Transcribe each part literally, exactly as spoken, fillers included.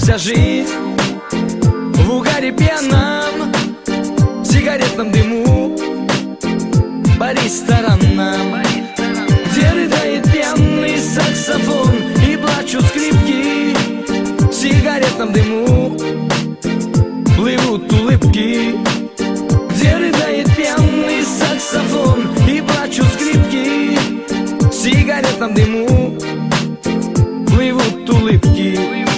вся жизнь в угаре пьяном, в сигаретном дыму, по ресторанам, где рыдает пьяный саксофон и плачут скрипки. В сигаретном дыму плывут улыбки, где рыдает пьяный саксофон и плачут скрипки. В сигаретном дыму плывут улыбки.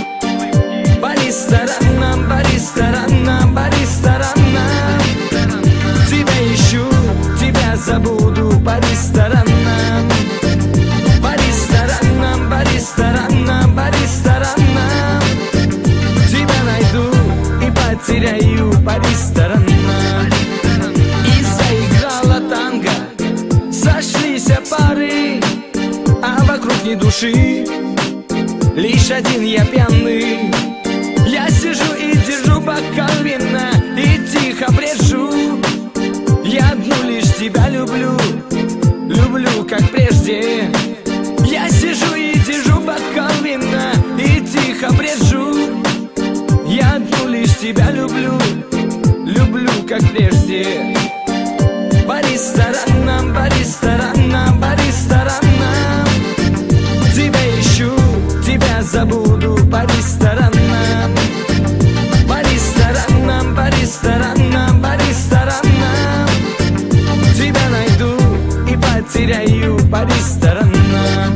По ресторанам, по ресторанам, по ресторанам, тебя ищу, тебя забуду. По ресторанам, по ресторанам, по ресторанам, по ресторанам, тебя найду и потеряю. По ресторанам. И заиграла танго, сошлись пары, а вокруг ни души, лишь один я пьяный. Я сижу и держу бокал вина и тихо брежу. Я одну лишь тебя люблю, люблю как прежде. Я сижу и держу бокал вина и тихо брежу. Я одну лишь тебя люблю, люблю как прежде. По ресторанам, по ресторанам, по ресторанам, тебя ищу, тебя забуду. По ресторанам, по ресторанам, по ресторанам, по ресторанам, тебя найду и потеряю. По ресторанам.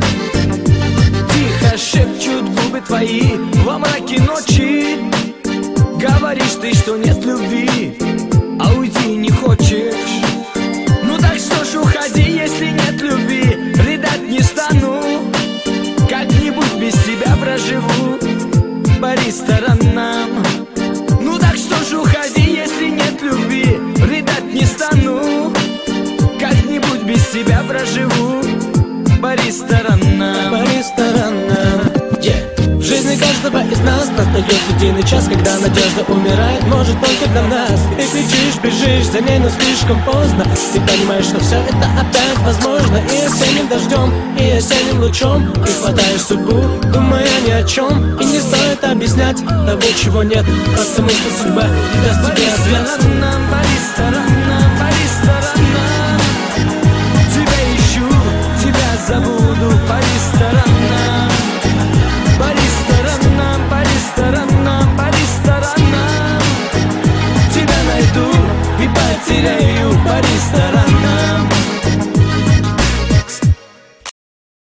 Тихо шепчут губы твои во мраке ночи. Говоришь ты, что нет любви, а уйти не хочешь. Ну так что ж, уходи, если нет любви. Рыдать не стану, как-нибудь без тебя проживу. По ресторанам. Ну так что ж, уходи, если нет любви. Рыдать не стану, как-нибудь без тебя проживу. По ресторанам. По ресторанам, yeah. В жизни каждого из нас настает единый час, когда надежда умирает, может только для нас. И кричишь, бежишь за ней, но слишком поздно. Ты понимаешь, что все это опять возможно. И осенним дождем, и осенним лучом ты хватаешь судьбу, думая ни о чем. И не стоит объяснять того, чего нет. Просто мысли судьба не даст тебе ответ. По ресторанам, по ресторанам, тебя ищу, тебя забуду. По ресторанам, по ресторанам, по ресторанам, по ресторанам, тебя найду и потеряю.